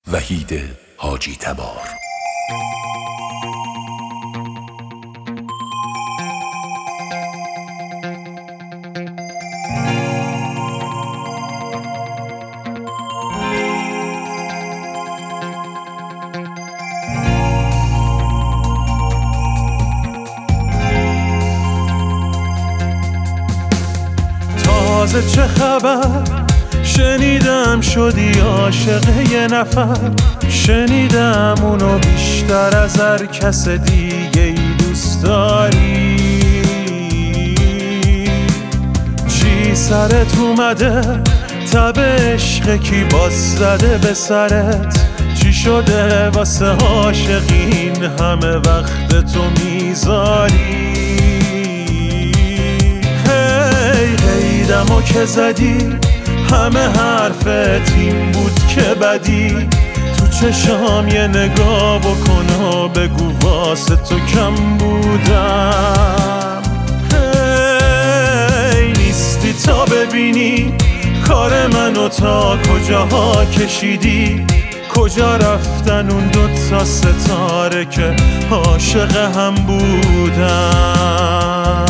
وحید حاجی تبار. تازه چه خبر؟ شنیدم شدی عاشق یه نفر، شنیدم اونو بیشتر از هر کس دیگه ای دوست داری. چی سرت اومده؟ تب عشق کی باز زده به سرت؟ چی شده واسه عاشقین همه وقت تو میذاری؟ هی قیدمو که زدی همه حرفت این بود که بدی. تو چشام یه نگاه بکن و بگو واسه تو کم بودم. هی نیستی تا ببینی کار منو تا کجاها کشیدی. کجا رفتن اون دوتا ستاره که عاشق هم بودن؟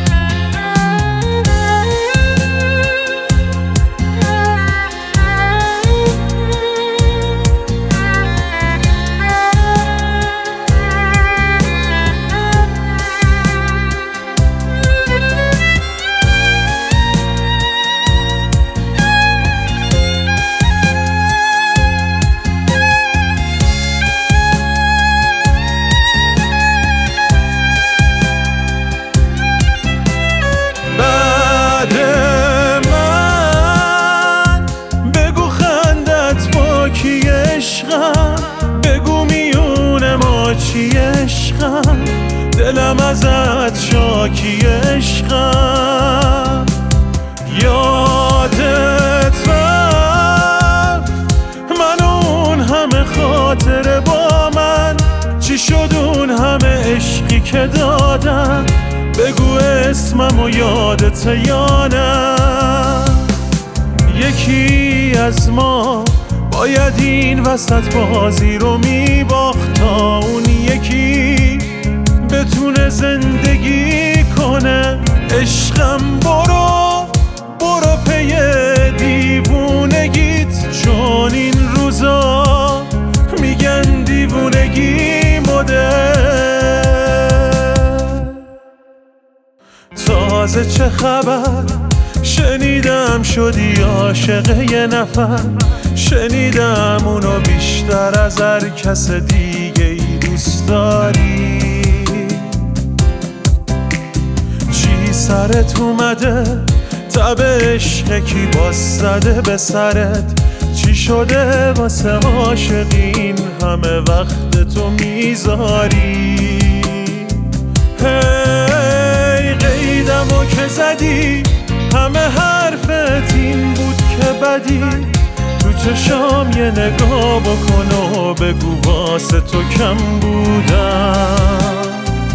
بگو میونه ما چی عشقم، دلم ازت شاکی عشقم. یادت رفت من اون همه خاطره با من، چی شد اون همه عشقی که دادم؟ بگو اسمم و یادت یا نه؟ یکی از ما باید این وسط بازی رو میباخت تا اون یکی بتونه زندگی کنه. عشقم برو پی دیوونگیت، چون این روزا میگن دیوونگی مده. تازه چه خبر؟ شنیدم شدی عاشق یه نفر، شنیدم اونو بیشتر از هر کس دیگه ای دوست داری. چی سرت اومده؟ تب عشق کی باز زده به سرت؟ چی شده واسه عاشقین همه وقت تو میذاری؟ هی قیدمو که زدی همه حرفت این بود که بدی. تو چشام یه نگاه بکن و بگو واسه تو کم بودم.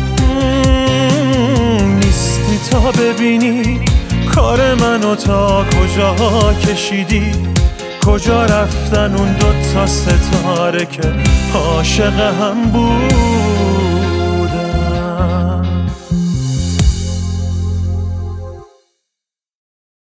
نیستی تا ببینی کار منو تا کجاها کشیدی. کجا رفتن اون دوتا ستاره که عاشق هم بود؟